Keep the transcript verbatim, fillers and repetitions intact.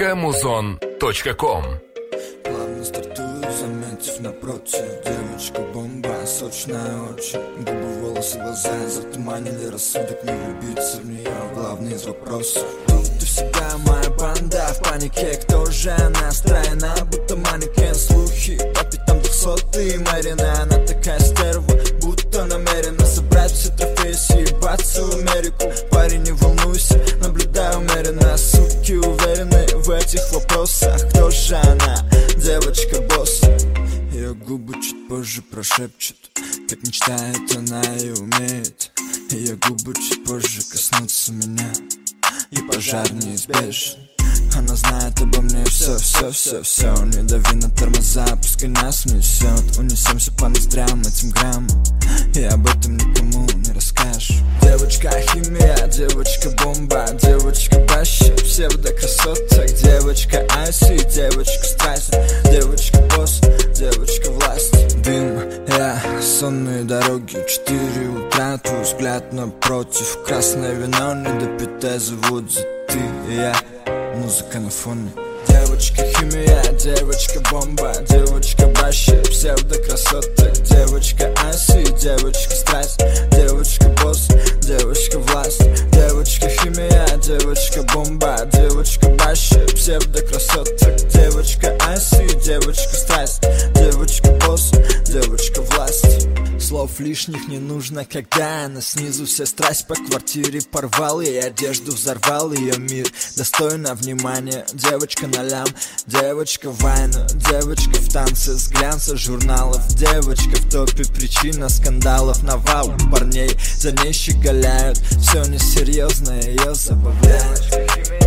точка музон точка ком. Плавно стартую, заметив напротив. Девочка-бомба, сочная очень. Губы, волосы, глаза затуманили рассудок. Не влюбиться в нее, главный из вопросов. Тут и всегда моя банда в панике. Кто же она стройна, будто манекен. Слухи по пятам двухсотые Марина. Она такая стерва, будто намерена собрать все трофеи, съебаться в Америку. Парень, не волнуйся, наблюдаю умеренно. Суки уверены в этих вопросах. Кто же она? Девочка-босс. Ее губы чуть позже прошепчут, как мечтает она и умеет. Ее губы чуть позже коснутся меня, и пожар неизбежен. Она знает обо мне все, все, все, все. Не дави на тормоза, пускай нас несет. Унесемся по ноздрям этим граммом, и об этом никому не расскажешь. Девочка-химия, девочка-бомба, девочка-баща, псевдо-красоток. Девочка-айси, девочка-страсть, девочка-босс, девочка-власть. Дым, я, сонные дороги, четыре утра, твой взгляд напротив. Красное вино, недопитое, зовут за ты и я. Музыка на фоне. Девочка-химия, девочка-бомба, девочка-баща, псевдо-красоток. Девочка-айси, девочка-страсть, девочка-босс, девочка-власть. Девочка-химия, девочка-бомба, девочка-баща, псевдо-красоток. Девочка-айси, девочка-страсть, девочка-босс, девочка-власть. Слов лишних не нужно, когда она снизу вся страсть по квартире порвал. И одежду взорвал, ее мир достойно внимания. Девочка на лям, девочка в войну, девочка в танце с глянца журналов. Девочка в топе, причина скандалов, навал парней за ней щеголяют. Все несерьезно, ее забавляет.